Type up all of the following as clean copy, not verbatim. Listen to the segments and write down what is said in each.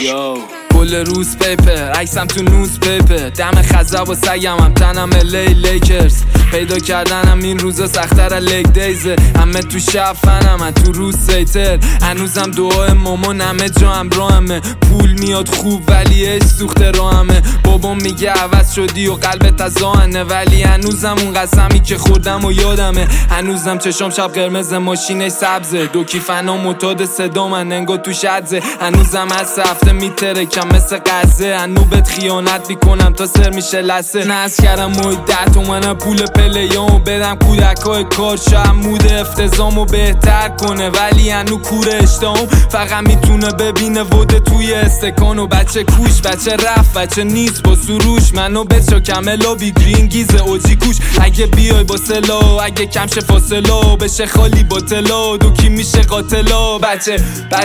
یو کل روز پیپر عکسم تو نوز پیپر دم خزب و سگم هم تنم لیکرز پیدا کردنم این روزا سختر لیگ دیزه همه تو شب فنم من تو روز سیتر هنوزم دعای مامان همه جا همراهمه پول میاد خوب ولی اش سوخته راهمه بابام میگه عوض شدی و قلبت از آهنه ولی هنوزم اون قسمی که خوردم و یادمه هنوزم چشام شب قرمز ماشینش سبزه دو کیفنا معتاد صدا من انگار تو شدزه هنوزم از هفته میترکم مثل قزه هنو بهت خیانت میکنم تا سر میشه لسه ناز کردم مدت اومنم پول پلیامو بدم کودکای کار شاید مود افتضامو بهتر کنه ولی هنو کوره اشتهام فقط میتونه ببینه وده توی استکانو بچه کوش بچه رفت بچه نیست با سروش منو بچه کملا بی گرین گیزه اوجی کوش اگه بیای با سلا اگه کمشه فاصلا بشه خالی با تلا دوکی میشه قاتلا بچه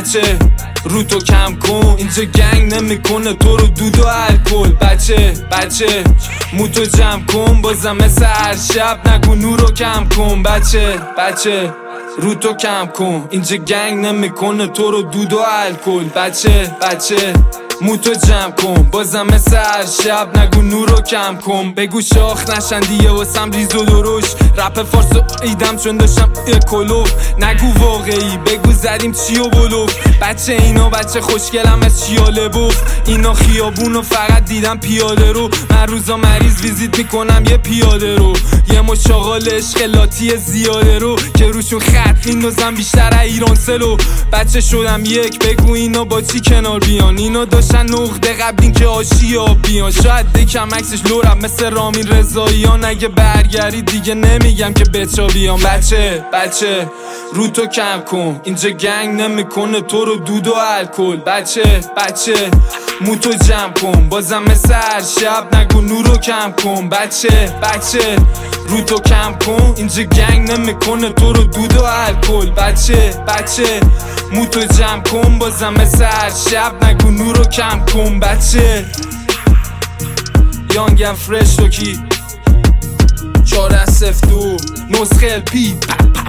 رو تو کم کن اینجا گنگ نمیکنه تو رو دود و الکل بچه مو تو جمع کن بازم مثل هر شب نگو نورو کم کن بچه رو تو کم کن اینجا گنگ نمیکنه تو رو دود و الکل بچه مو تو جمع کن بازم مثل هر شب نگو نورو کم کن بگو شاخ نشن دیگه واسم ریز و درش رپ فارسو ایدم چون داشتم کلوف نگو واقعی بگو زدیم چی و بلوف بچه اینا بچه خوشگلم از چیاله بوف اینا خیابونو فقط دیدم پیاده رو من روزا مریض ویزیت میکنم یه پیاده رو یه مشاغال اشکلاتی زیاده رو که روشون خط میندازم بیشتر ایران سلو بچه شدم یک بگو اینا با چی کنار بیان اینا داشتن نقده قبل این که آشیا بیان شاید دکم عکسش لورم مثل رامین رضاییان اگه برگردی دیگه نمیگم که بچا بیان بچه رو تو کم کن اینجا گنگ نمیکنه تو رو دود و الکل بچه مو تو جمع کن بازم مثل هر شب نگو نورو کم کن بچه رو تو کم کن اینجا گنگ نمیکنه تو رو دود و الکل بچه مو تو جمع کن بازم مثل هر شب نگو نورو کم کن بچه یانگم فرش تو کی 4 از 0 2 نسخه الپی